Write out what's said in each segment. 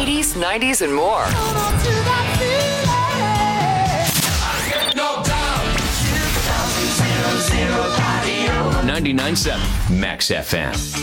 80s, 90s, and more. 99.7 Max FM.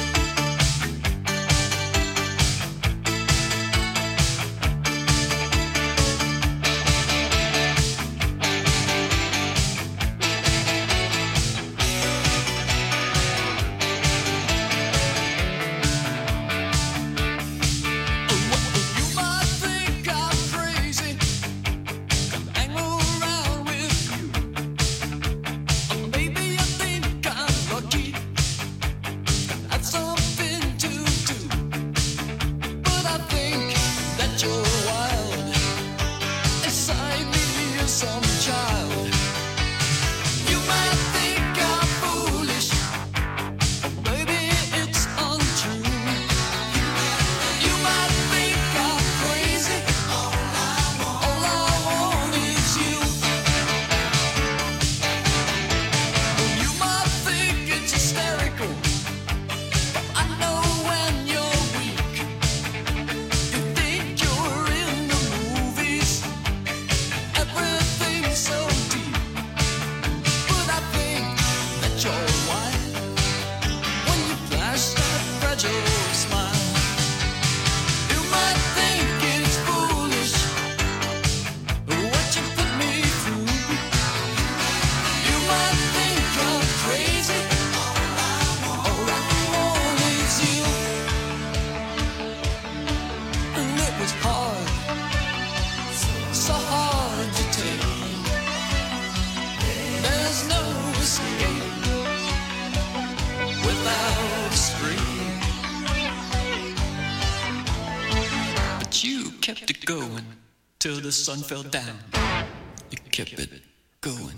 Till the sun fell down, you kept it going.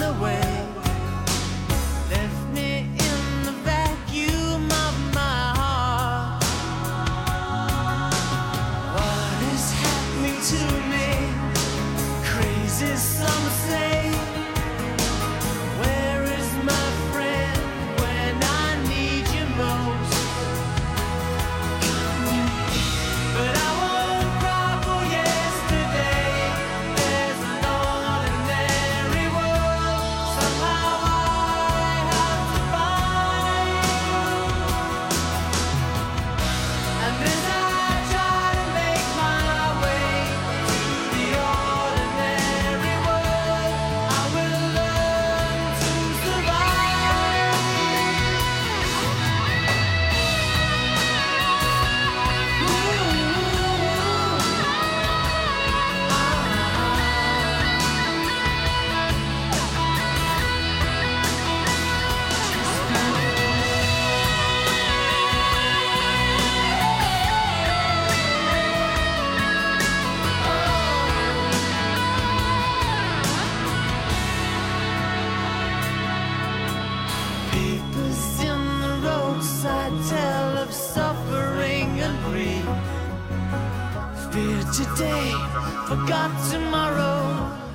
Today, forgot tomorrow.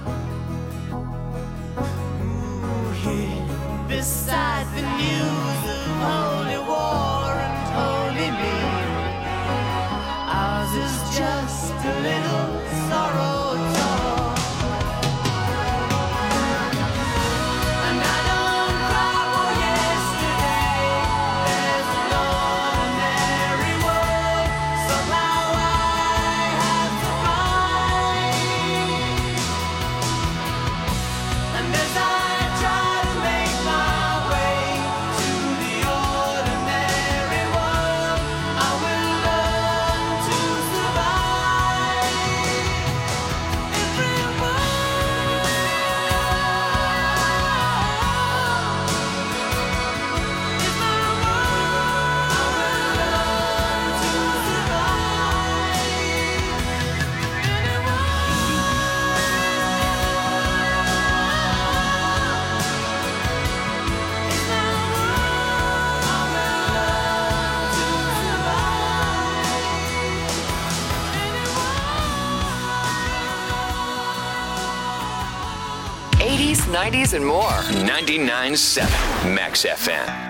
Ooh, here beside the news of holy war and holy me. Ours is just a little sorrow talk. And I don't cry for yesterday. There's an ordinary world. Somehow and as I try to make my way to the ordinary world, I will learn to survive. Every word is my word. I will learn to survive. Anyone. 80s, 90s, and more. 99.7 Max FM.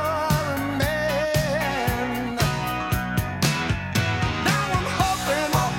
Now I'm hoping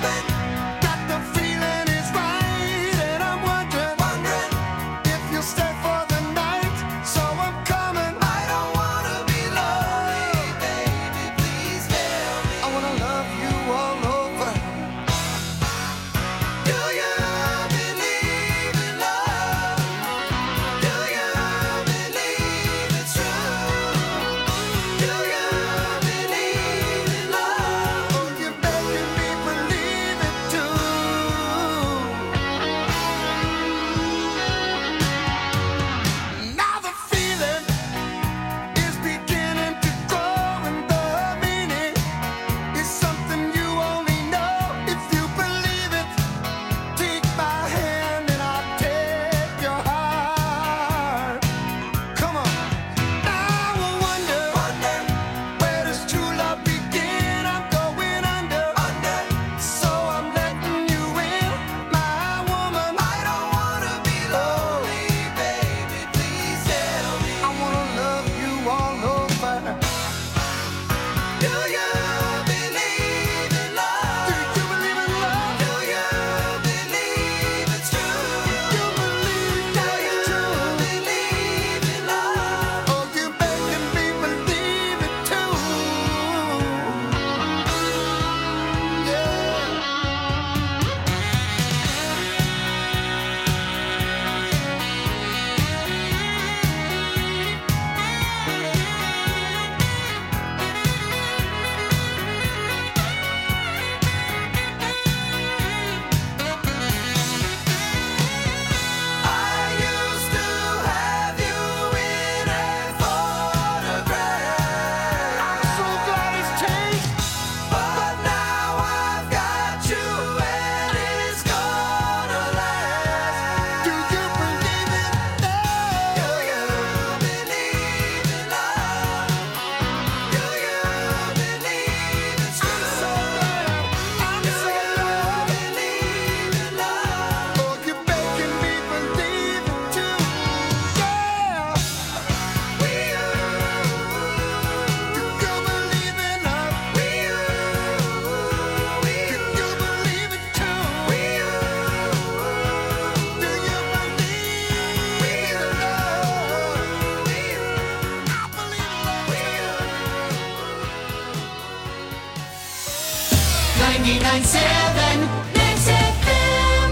99.7 Mix FM.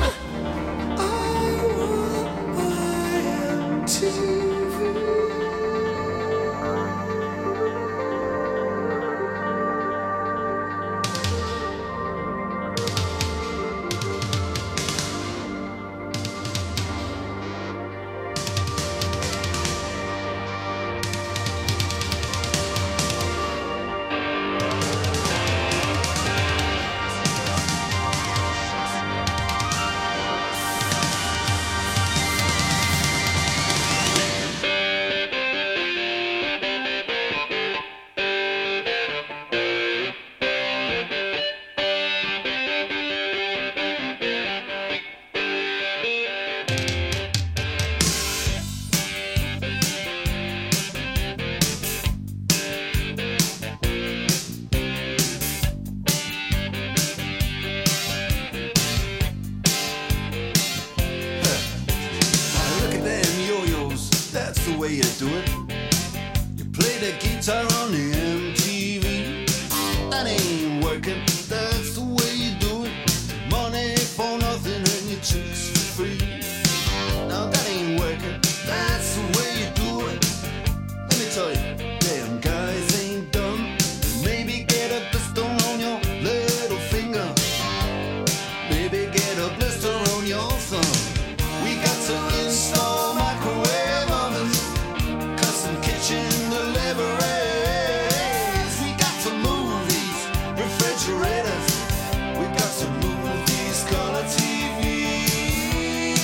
Look at them yo-yos, that's the way you do it. You play the guitar on the MTV. That ain't working, that's the way you do it. Money for nothing and your chicks for free. Now that ain't working, that's the way you do it. Let me tell you, damn guys ain't dumb. Maybe get a blister on your little finger. Maybe get a blister on your thumb. We got to install microwave ovens, custom kitchen deliveries. We got to move these refrigerators. We got to move these color TVs.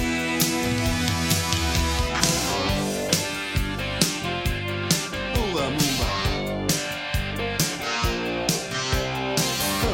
Move on, move on. Huh.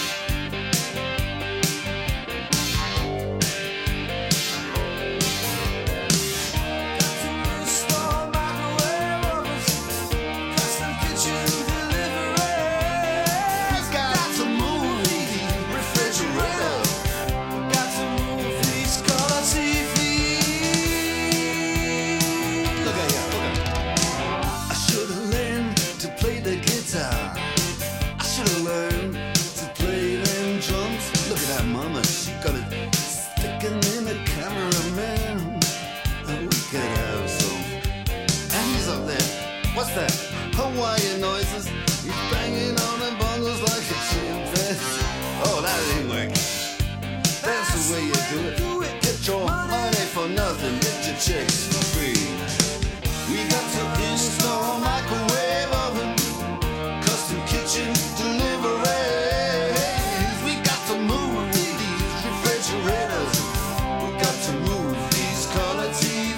What's that? Hawaiian noises. He's banging on the bongos like a chimpanzee. Oh, that ain't working. That's the way you do it. Get your money for nothing. Get your chicks for free. We got to install microwave oven, custom kitchen deliveries. We got to move these refrigerators. We got to move these color TVs.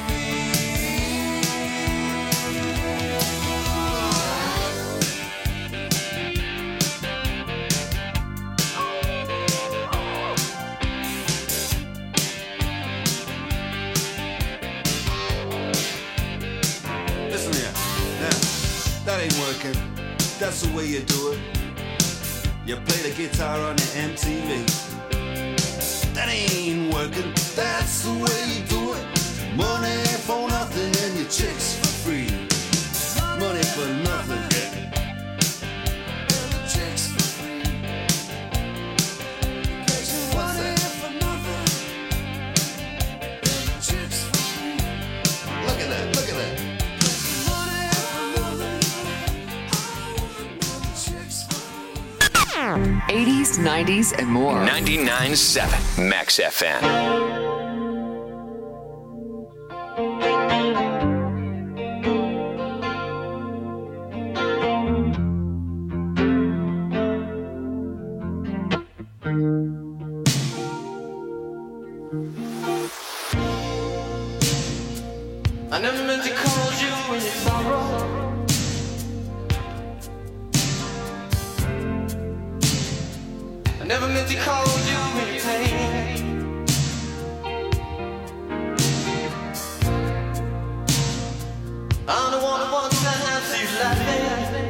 Listen here, now, that ain't working. That's the way you do it. You play the guitar on the MTV. That ain't working. That's the way you do it. Money for nothing and your chicks for free. Money for nothing. And the chicks for free. What's that? Look at that, look at that. 80s, 90s, and more. 99.7 Max FM. I never meant to call you when you sorrow. I never meant to call you when you pain. I'm the one who wants to have you laughing.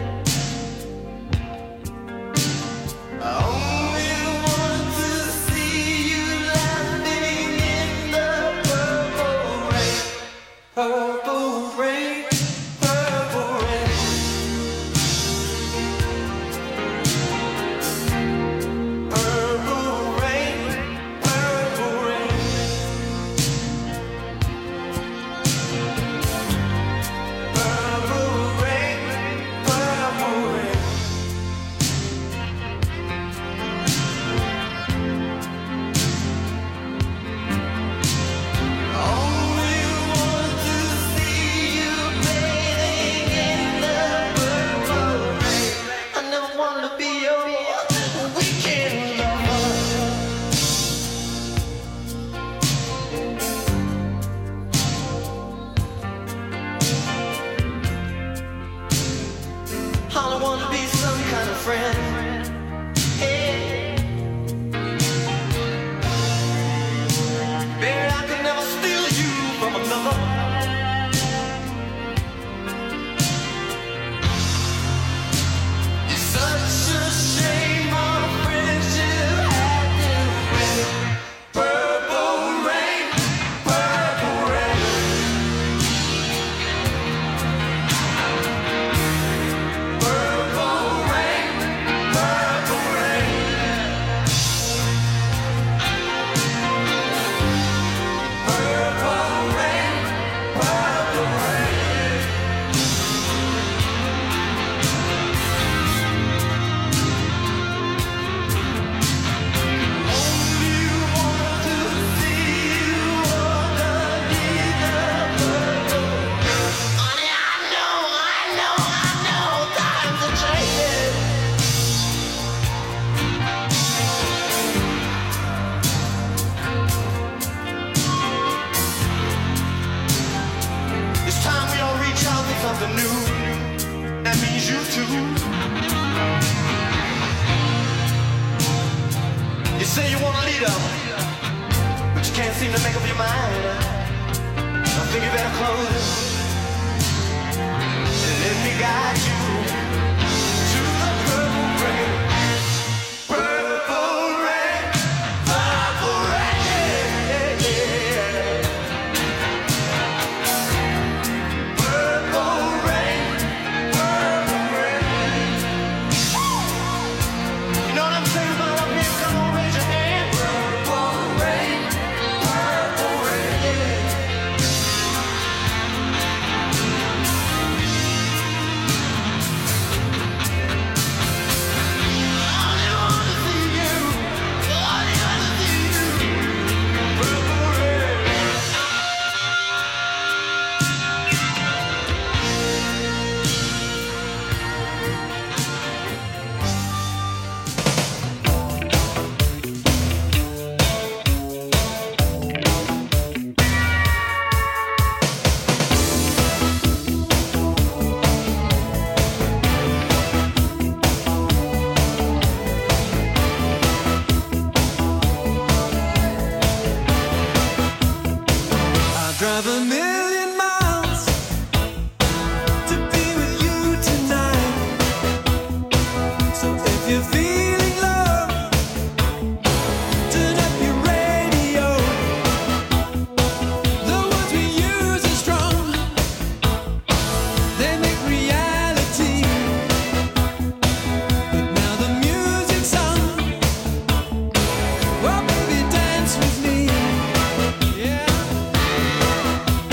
I only want to see you laughing in the purple rain. Purple rain, purple rain. all I wanna be some kind of friend. Hey. Baby, I could never steal you from another. It's such a shame our friendship had to end. Purple rain, purple rain. Purple rain, purple rain. Purple rain, purple rain. Only want to see you underneath the purple. Honey, I know, times are changing. It's time we all reach out for something new. That means you too. You say you want a leader, but you can't seem to make up your mind. I think you better close and let me guide you to the purple rain. Purple rain, purple rain. Purple rain, purple rain. You know what I'm saying about up here? Come on, raise your hand. Purple rain, purple rain. I wanna see you. I wanna see you. Purple rain. I'd drive a million miles to be with you tonight. So if you're feeling low, turn up your radio. The words we use are strong, they make reality. But now the music's on. Oh baby, dance with me. Yeah.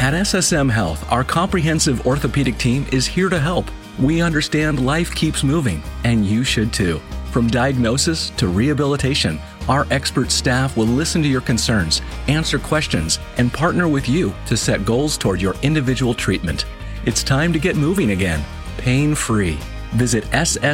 At SSM Health, our comprehensive orthopedic team is here to help. We understand life keeps moving, and you should too. From diagnosis to rehabilitation, our expert staff will listen to your concerns, answer questions, and partner with you to set goals toward your individual treatment. It's time to get moving again, pain-free. Visit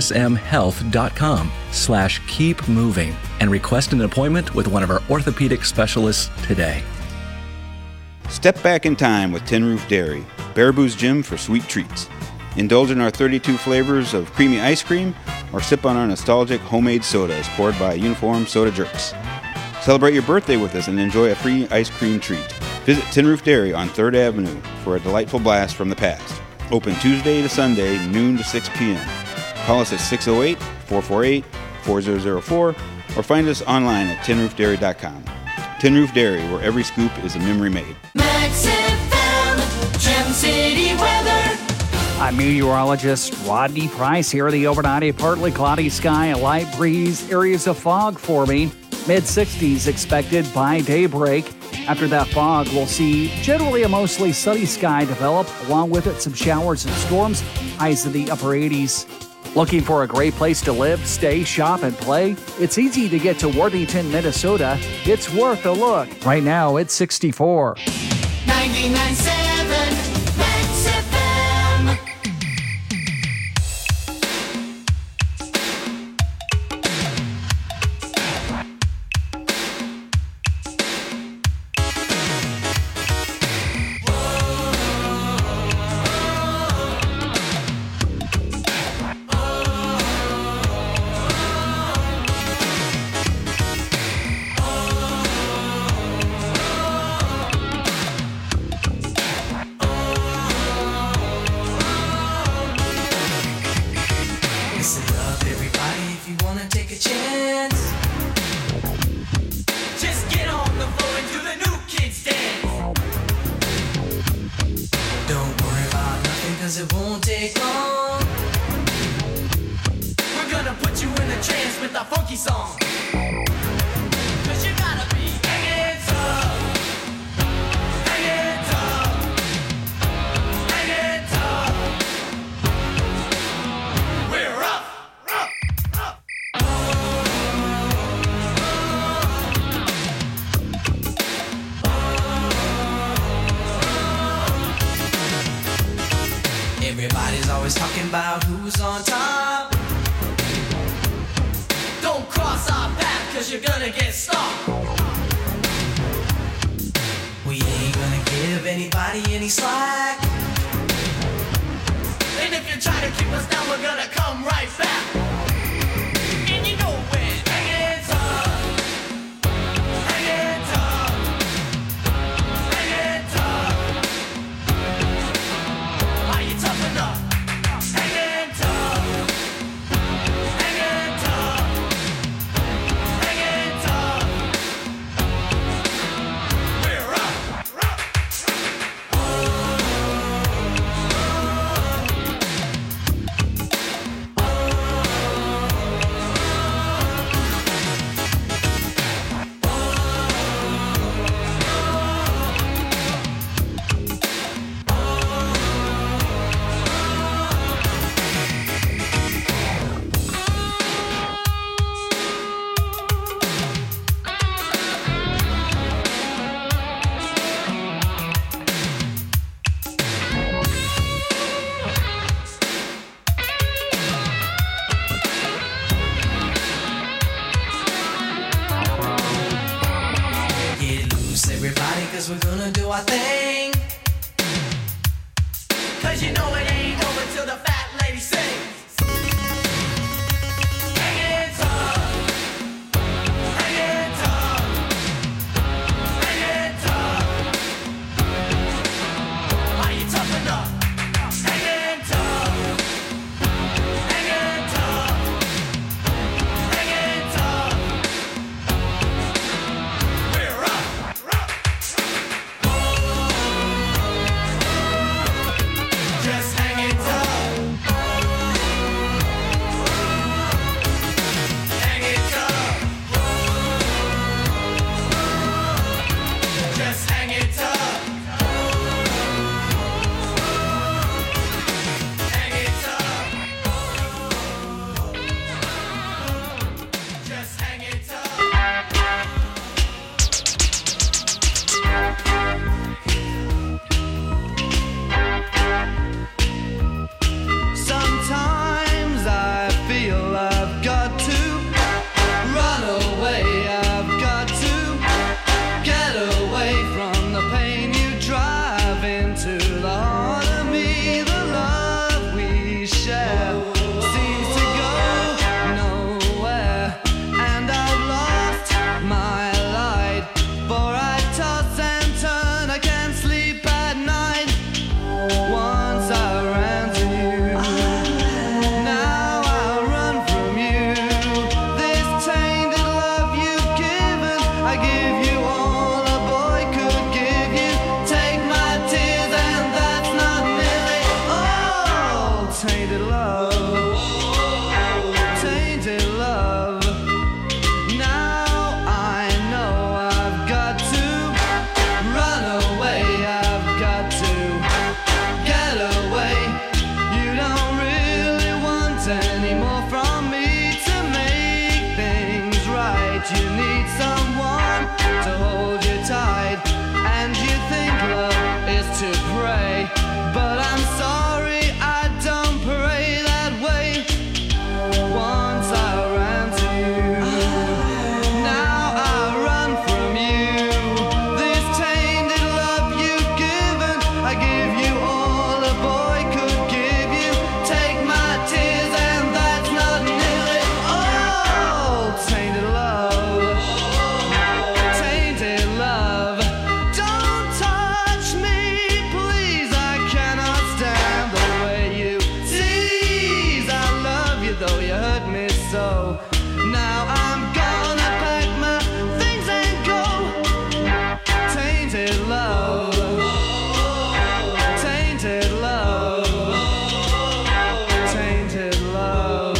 ssmhealth.com/keepmoving and request an appointment with one of our orthopedic specialists today. Step back in time with Tin Roof Dairy, Baraboo's Gym for sweet treats. Indulge in our 32 flavors of creamy ice cream or sip on our nostalgic homemade sodas poured by uniformed soda jerks. Celebrate your birthday with us and enjoy a free ice cream treat. Visit Tin Roof Dairy on 3rd Avenue for a delightful blast from the past. Open Tuesday to Sunday, noon to 6 p.m. Call us at 608-448-4004 or find us online at tinroofdairy.com. Tin Roof Dairy, where every scoop is a memory made. Max FM, Gem City weather. I'm meteorologist Rodney Price here. The overnight, a partly cloudy sky, a light breeze, areas of fog forming. Mid-60s expected by daybreak. After that fog, we'll see generally a mostly sunny sky develop. Along with it, some showers and storms. Highs in the upper 80s. Looking for a great place to live, stay, shop, and play? It's easy to get to Worthington, Minnesota. It's worth a look. Right now, it's 64. 99.7 Max FM. Listen up, everybody, if you wanna take a chance. Just get on the floor and do the new kids dance. Don't worry about nothing, cause it won't take long. We're gonna put you in a trance with a funky song. Cause you gotta be hanging tough. Hanging tough. Hanging tough. We're up. Everybody's always talking about who's on top. Don't cross our path, cause you're gonna get stopped. We ain't gonna give anybody any slack. And if you try to keep us down, we're gonna come right back. And you know we're hanging tough. Hanging tough. Hanging tough. Are you tough enough? Hanging tough. Hanging tough. Hanging tough. We're up. Get loose, everybody, cause we're gonna do our thing. Cause you know it ain't over till the fat lady sings. Hanging tough. Hanging tough. Hanging tough. Are you tough enough? Hanging tough. Hanging tough. Hanging tough. We're up. Just hanging tough. to pray, but I'm sorry I don't pray that way. Once I ran to you, now I run from you. This tainted love you've given, I give you all a boy could give you. Take my tears and that's not nearly all. Tainted love, tainted love. Don't touch me, please, I cannot stand the way you tease. I love you though you hurt me so. Now I'm gonna pack my things and go. Tainted love, tainted love, tainted love,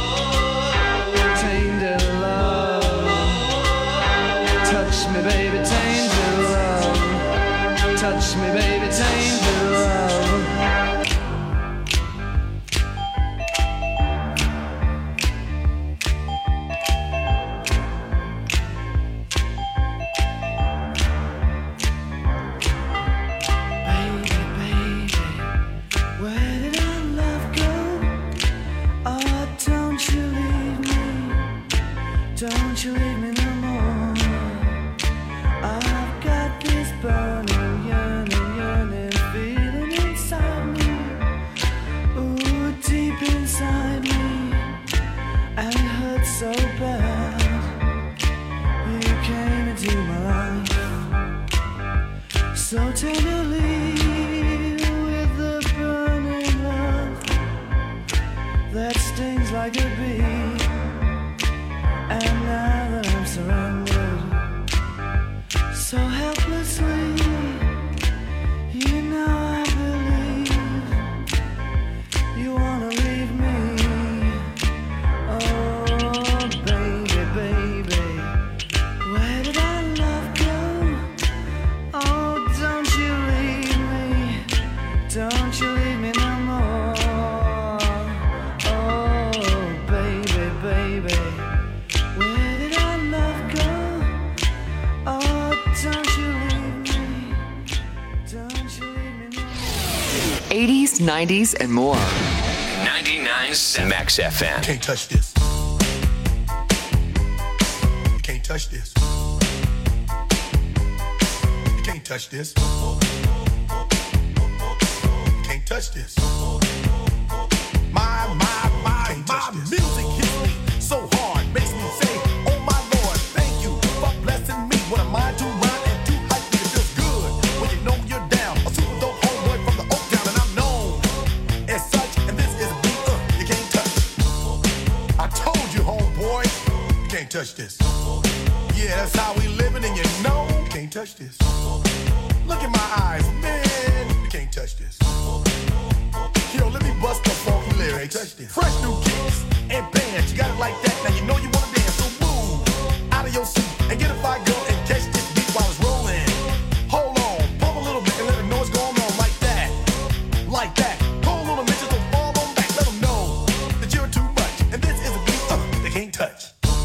tainted love. Touch me, baby, tainted love. Touch me, baby, tainted love. Baby, baby, where did our love go? Oh, don't you leave me. Don't you leave me no more. I've got this burning, yearning feeling inside me. Ooh, deep inside me. And it hurts so bad. You came into my life so tenderly with the burning love that stings like a bee. And now that I'm surrounded so helplessly, you know I believe you wanna leave me. Oh, baby, baby, where did our love go? Oh, don't you leave me. Don't you leave me no more. Oh, baby, baby, where did our love go? Oh, don't you leave me. Don't you leave me no more. 80s, 90s, and more. 99.7 Max FM. Can't touch this. You can't touch this. You can't touch this. You can't touch this. My music hits me so hard, makes me say, oh my Lord, thank you for blessing me. What am I to rhyme and to hype me? It feels good when you know you're down. A super dope homeboy from the Oak Town, and I'm known as such. And this is a beat you can't touch. I told you, homeboy, you can't touch this. Yeah, that's how we living, and you know you can't touch this. Look in my eyes, man, you can't touch this. Yo, let me bust the funky lyrics. Fresh new kicks and bands, you got it like that. Now you know you wanna dance, so move out of your seat and get a fire girl and catch this beat while it's rolling. Hold on, pump a little bit and let them know what's going on like that, like that. Hold on a minute, don't fall on back. Let them know that you're too much, and this is a beat they can't touch.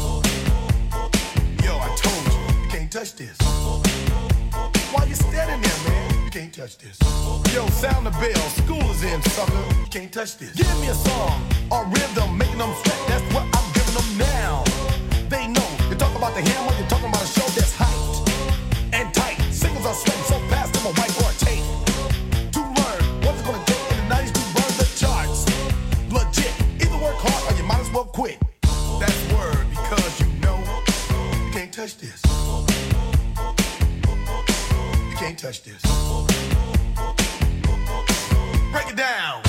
Yo, I told you, you can't touch this. Why you standing there, man? You can't touch this. Yo, sound the bell, school is in, sucker. You can't touch this. Give me a song or rhythm, making them sweat. That's what I'm giving them now. They know. You talk about the hammer, you're talking about a show that's hyped and tight. Singles are sweating so fast, them a white or a tape. To learn what it's gonna take in the 90s to burn the charts. Legit. Either work hard or you might as well quit. That's word, because you know you can't touch this. You can't touch this. Break it down.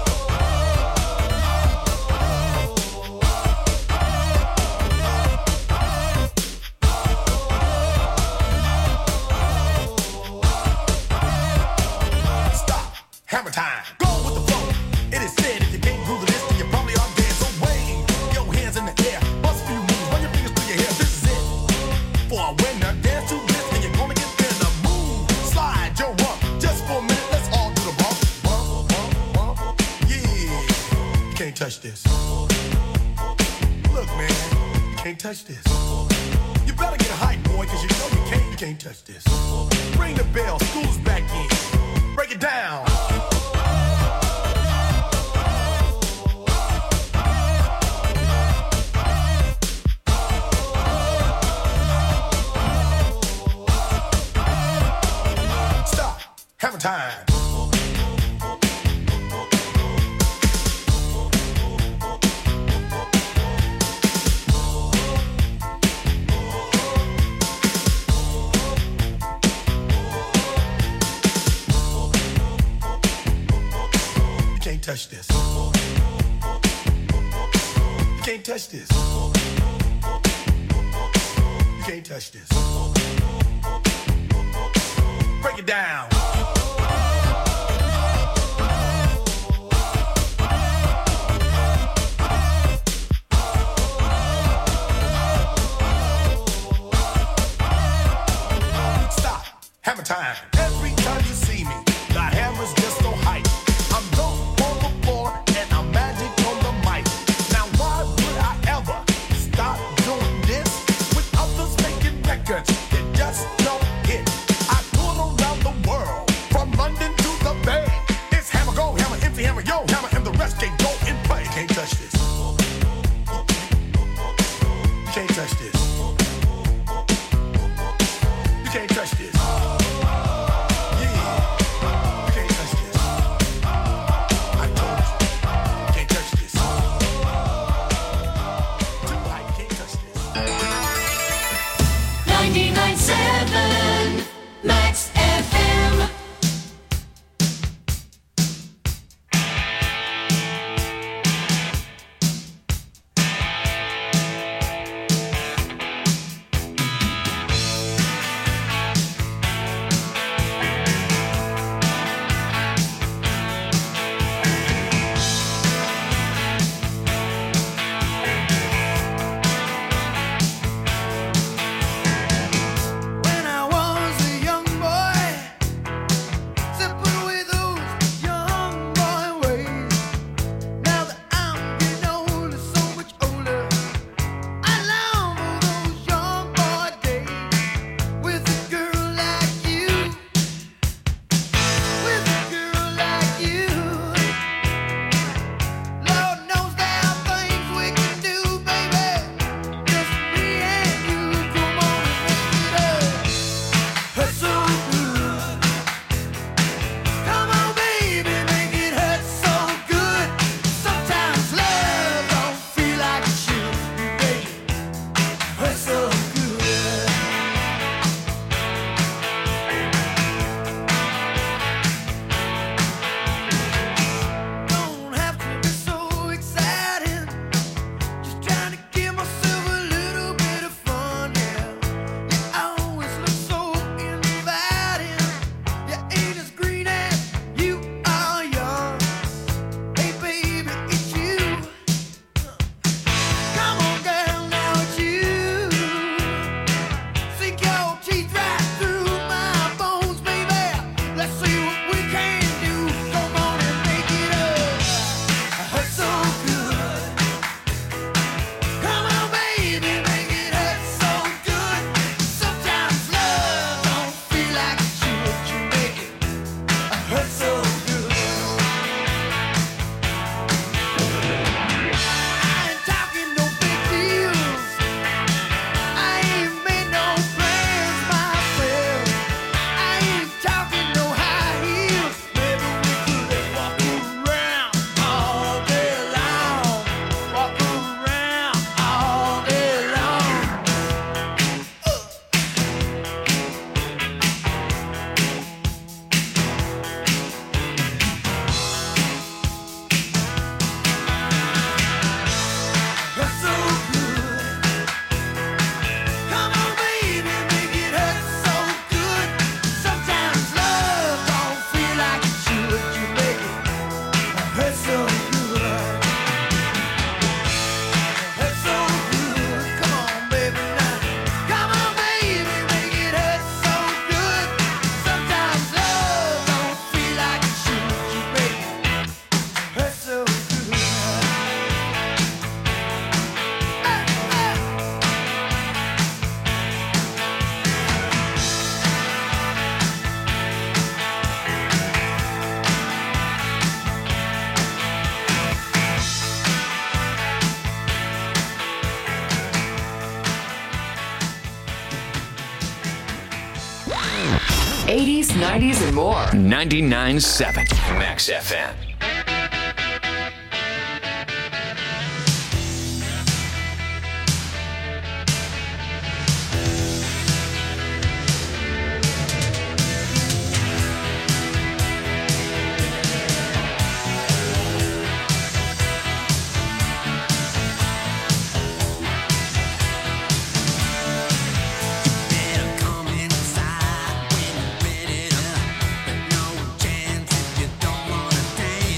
Stop. Hammer time. Go with the flow. It is said if you can't groove to this, then you probably are dead. So wave your hands in the air. Bust a few moves. Run your fingers through your hair. This is it. For a winner, dance to this, and you're gonna get there. The move. Slide your rump. Just for a minute, let's all do the bump. Bump, bump, bump. Yeah. You can't touch this. Look, man. You can't touch this. You better get hype, boy, cause you know you can't touch this. Ring the bell. School's back in. Hammer time. You can't touch this. You can't touch this. You can't touch this. Break it down. Stop. Hammer time. Every time you see me, the hammer's just so hype. I'm dope on the floor and I'm magic on the mic. Now why would I ever stop doing this with others making records that just don't hit? I tour around the world, from London to the Bay. It's hammer go, hammer empty, hammer yo, hammer, and the rest can go and play. You can't touch this. You can't touch this. You can't touch this. 90s, and more. 99.7 Max FM. Inside when you're ready to, but no chance if you don't wanna dance.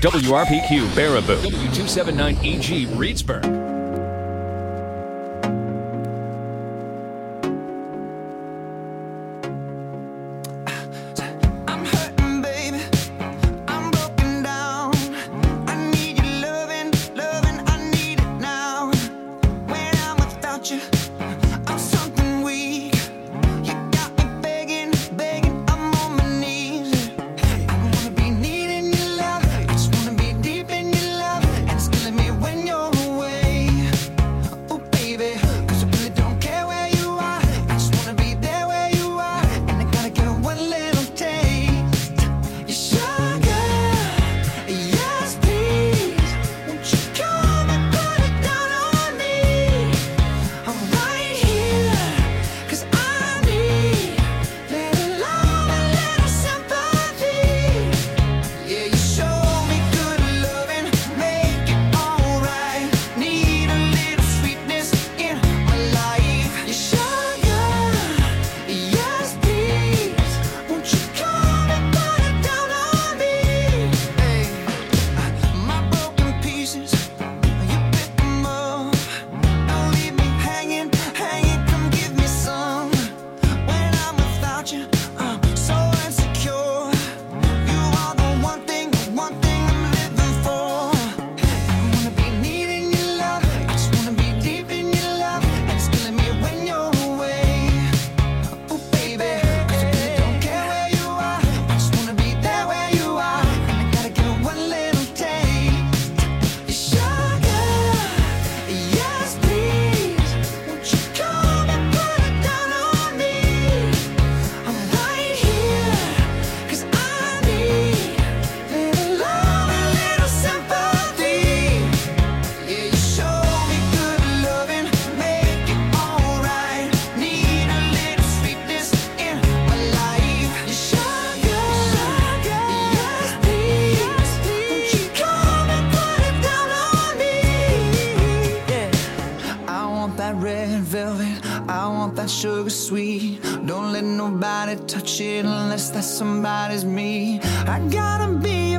WRPQ Baraboo, W279EG Reedsburg. Sugar sweet, don't let nobody touch it unless that somebody's me. I gotta be